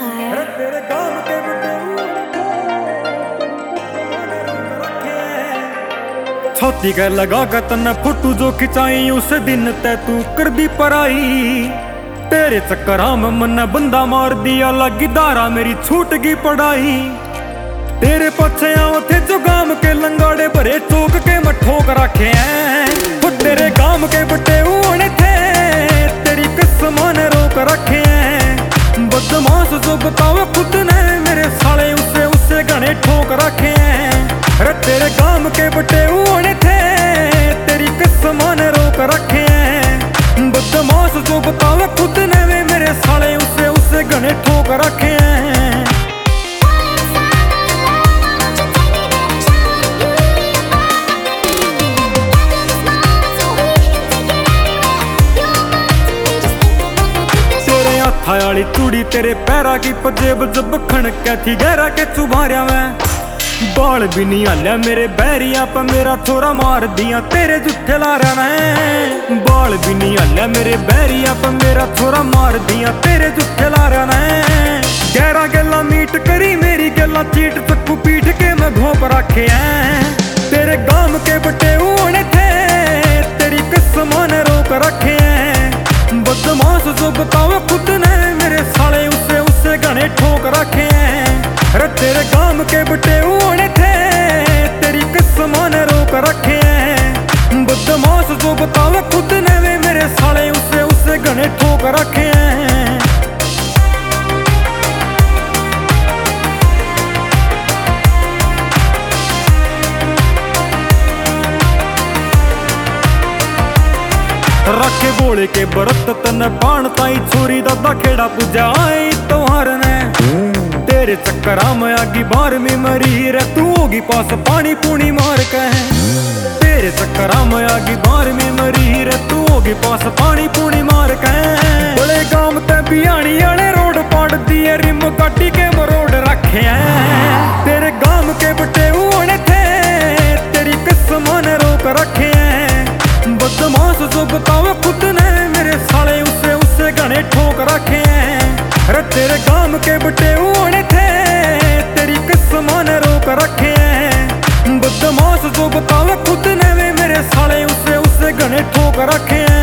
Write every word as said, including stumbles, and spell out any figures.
Empire. छाती के लगा कर तन्ने फोटो जो खिंचाई उस दिन तै तू कर दी पराई। तेरे चक्करा में मन्ने बंदा मार दिया लगी दारा मेरी छूट गई पढ़ाई। तेरे पीछे आओ थे जो गाम के लंगाड़े भरे चौक के मैं ठोक रखे हैं। वो तेरे गाम के बटे उड़े थे तेरी कसम ने रोक रखे हैं। बदमाश जो बताओ खुद ने मेरे साले उसे उसे घने ठोक रखे हैं। अरे तेरे गाम के बटे उड़े थे तेरी कसम ने रोक रखे हैं। बदमाश जो बताओ खुद ने मेरे साले उसे उसे घने ठोक रखे हैं। थायाली चूड़ी तेरे पैरा की पजेब जब खणक थी गहरा के चुभारिया में। बाल भी नहीं हल्या मेरे बैरिया पर मेरा छोरा मार दिया तेरे जुठे लारा ने। बाल भी नहीं हल्या मेरे बैरिया पर मेरा छोरा मार दिया तेरे जुठे लारा ने। गहरा गला मीट करी मेरी गला चीट चक्कू पीट के मैं घोप रखे हैं। तेरे गाम के बटे उड़े थे तेरी कसम ने रोक रखे हैं। बदमाश जो बताओ खुद ने मेरे साले उसे उसे घने ठोक रखे हैं। अरे तेरे गाम के बटे उड़े थे तेरी कसम ने रोक रखे हैं। बदमाश जो बताओ खुद ने मेरे साले उसे उसे घने ठोक रखे हैं। रखे बोले के बरत तन पान ताई छोरी दादा खेड़ा पूजा आई त्योहार ने। तेरे चक्करा में आगी बार में मरी रे तू होगी पास पानी पूनी मार के। तेरे चक्करा में आगी बार में मरी रे तू होगी पास पानी पूनी मार के। बड़े गांव ते बियाणी आले रोड पाड़ दिए रिम काटी के मरोड़ रखे हैं। तेरे गांव के बटे उड़े थे तेरी कसम ने रोक रखे हैं। बदमाश जो बताओ खुद ने मेरे साले उसे उसे घने ठोक रखे हैं। अरे तेरे गाम के बटे उड़े थे तेरी कसम ने रोक रखे हैं। बदमाश जो बताओ खुद ने मेरे साले उसे उसे घने ठोक रखे हैं।